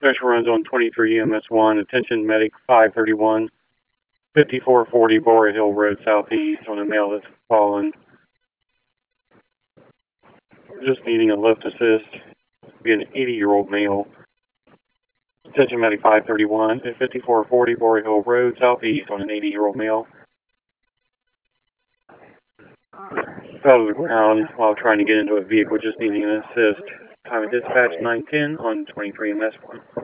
Special runs on 23 EMS1. Attention medic 531, 5440 Borer Hill Road Southeast on a male that's fallen. We're just needing a lift assist. Be an 80-year-old male. Attention medic 531 at 5440 Borer Hill Road Southeast on an 80-year-old male. Fell to the ground while trying to get into a vehicle, just needing an assist. Time of dispatch 9:10 on 23 MS1.